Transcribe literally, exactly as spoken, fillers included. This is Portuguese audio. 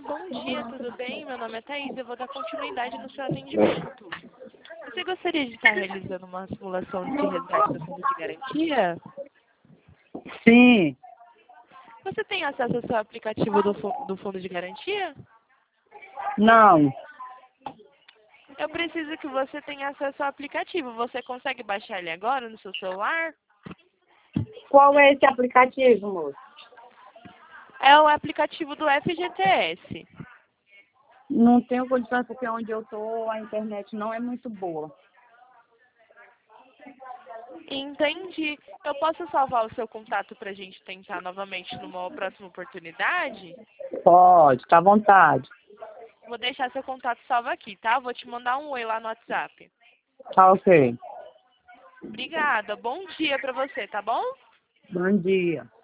bom dia, tudo bem? Meu nome é Thaís, eu vou dar continuidade no seu atendimento. Você gostaria de estar realizando uma simulação de resgate do fundo de garantia? Sim. Você tem acesso ao seu aplicativo do, fu- do fundo de garantia? Não. Eu preciso que você tenha acesso ao aplicativo. Você consegue baixar ele agora no seu celular? Qual é esse aplicativo, moço? É o aplicativo do F G T S. Não tenho condições porque onde eu tô a internet não é muito boa. Entendi. Eu posso salvar o seu contato para a gente tentar novamente numa próxima oportunidade? Pode, tá à vontade. Vou deixar seu contato salvo aqui, tá? Vou te mandar um oi lá no WhatsApp. Tá ok. Obrigada. Bom dia para você, tá bom? Bom dia.